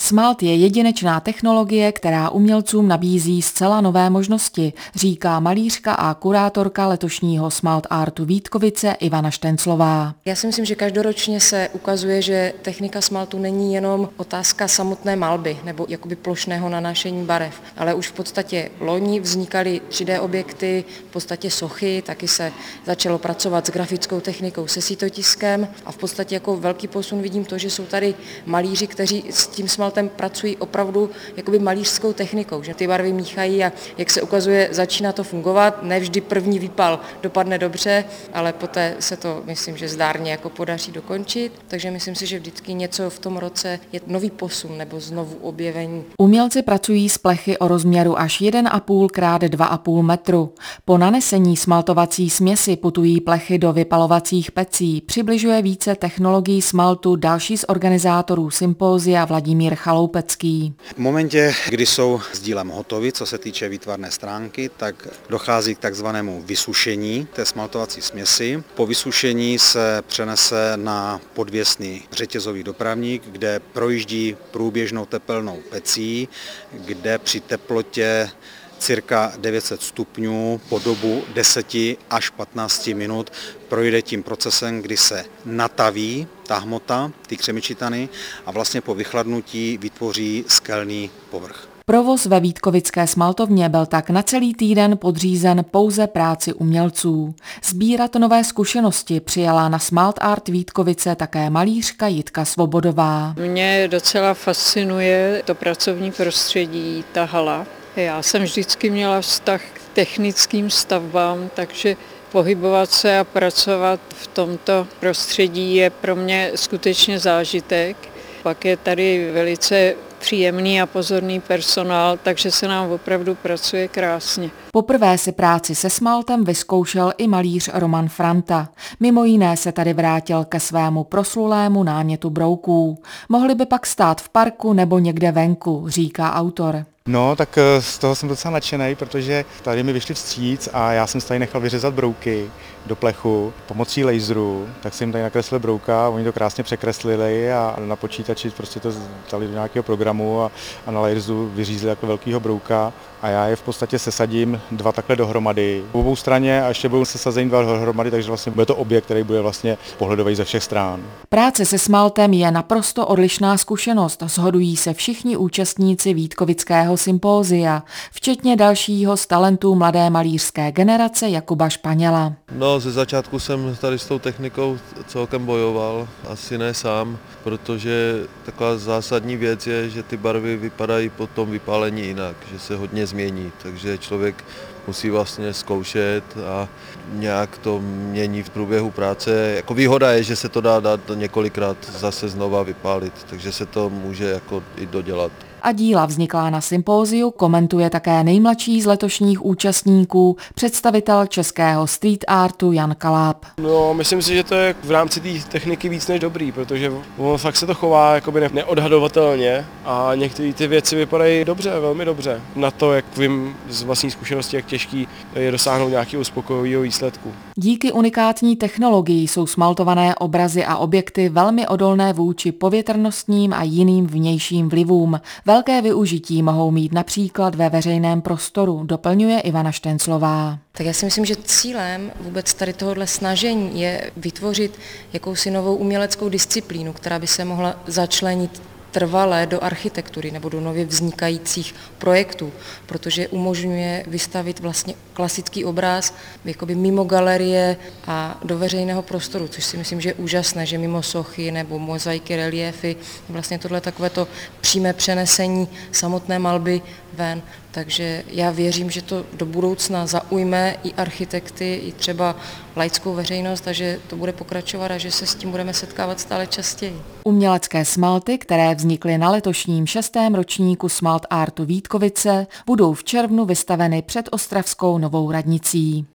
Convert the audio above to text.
Smalt je jedinečná technologie, která umělcům nabízí zcela nové možnosti, říká malířka a kurátorka letošního Smalt Artu Vítkovice Ivana Štenclová. Já si myslím, že každoročně se ukazuje, že technika smaltu není jenom otázka samotné malby nebo jakoby plošného nanášení barev, ale už v podstatě loni vznikaly 3D objekty, v podstatě sochy, taky se začalo pracovat s grafickou technikou, se sítotiskem a v podstatě jako velký posun vidím to, že jsou tady malíři, kteří s tím smaltem pracují opravdu jakoby malířskou technikou, že ty barvy míchají a jak se ukazuje, začíná to fungovat. Ne vždy první výpal dopadne dobře, ale poté se to, myslím, že zdárně jako podaří dokončit. Takže myslím si, že vždycky něco v tom roce je nový posun nebo znovu objevení. Umělci pracují s plechy o rozměru až 1,5 krát 2,5 metru. Po nanesení smaltovací směsi putují plechy do vypalovacích pecí. Přibližuje více technologií smaltu další z organizátorů sympózia Vladimír Chaloupecký. V momentě, kdy jsou s dílem hotovi, co se týče výtvarné stránky, tak dochází k takzvanému vysušení té smaltovací směsi. Po vysušení se přenese na podvěsný řetězový dopravník, kde projíždí průběžnou tepelnou pecí, kde při teplotě cirka 900 stupňů po dobu 10 až 15 minut projde tím procesem, kdy se nataví ta hmota, ty křemičitany a vlastně po vychladnutí vytvoří skelný povrch. Provoz ve vítkovické smaltovně byl tak na celý týden podřízen pouze práci umělců. Sbírat nové zkušenosti přijala na Smalt Art Vítkovice také malířka Jitka Svobodová. Mě docela fascinuje to pracovní prostředí, ta hala. Já jsem vždycky měla vztah k technickým stavbám, takže pohybovat se a pracovat v tomto prostředí je pro mě skutečně zážitek. Pak je tady velice příjemný a pozorný personál, takže se nám opravdu pracuje krásně. Poprvé si práci se smaltem vyzkoušel i malíř Roman Franta. Mimo jiné se tady vrátil ke svému proslulému námětu brouků. Mohli by pak stát v parku nebo někde venku, říká autor. No, tak z toho jsem docela nadšený, protože tady mi vyšli vstříc a já jsem si tady nechal vyřezat brouky do plechu pomocí laseru, tak jsem jim tady nakreslil brouka, oni to krásně překreslili a na počítači prostě to dali do nějakého programu a na laseru vyřízli jako velkýho brouka a já je v podstatě sesadím dva takhle dohromady. V obou straně a ještě budou sesazení dva dohromady, takže vlastně bude to objekt, který bude vlastně pohledový ze všech stran. Práce se smaltem je naprosto odlišná zkušenost, shodují se všichni účastníci vítkovického sympózia, včetně dalšího z talentů mladé malířské generace Jakuba Španěla. No, ze začátku jsem tady s tou technikou celkem bojoval, asi ne sám, protože taková zásadní věc je, že ty barvy vypadají po tom vypálení jinak, že se hodně změní, takže člověk musí vlastně zkoušet a nějak to mění v průběhu práce. Jako výhoda je, že se to dá dát několikrát zase znova vypálit, takže se to může jako i dodělat. A díla vzniklá na sympóziu komentuje také nejmladší z letošních účastníků, představitel českého street artu Jan Kaláb. No, myslím si, že to je v rámci té techniky víc než dobrý, protože fakt se to chová jakoby neodhadovatelně a některé ty věci vypadají dobře, velmi dobře. Na to, jak vím z vlastní zkušenosti, jak těžký je dosáhnout nějakého uspokojivého výsledku. Díky unikátní technologii jsou smaltované obrazy a objekty velmi odolné vůči povětrnostním a jiným vnějším vlivům. Velké využití mohou mít například ve veřejném prostoru, doplňuje Ivana Štenclová. Tak já si myslím, že cílem vůbec tady tohohle snažení je vytvořit jakousi novou uměleckou disciplínu, která by se mohla začlenit trvalé do architektury nebo do nově vznikajících projektů, protože umožňuje vystavit vlastně klasický obraz jakoby mimo galerie a do veřejného prostoru, což si myslím, že je úžasné, že mimo sochy nebo mozaiky, reliéfy, vlastně tohle takovéto přímé přenesení samotné malby ven. Takže já věřím, že to do budoucna zaujme i architekty, i třeba laickou veřejnost a že to bude pokračovat a že se s tím budeme setkávat stále častěji. Umělecké smalty, které vznikly na letošním 6. ročníku Smalt Artu Vítkovice, budou v červnu vystaveny před ostravskou Novou radnicí.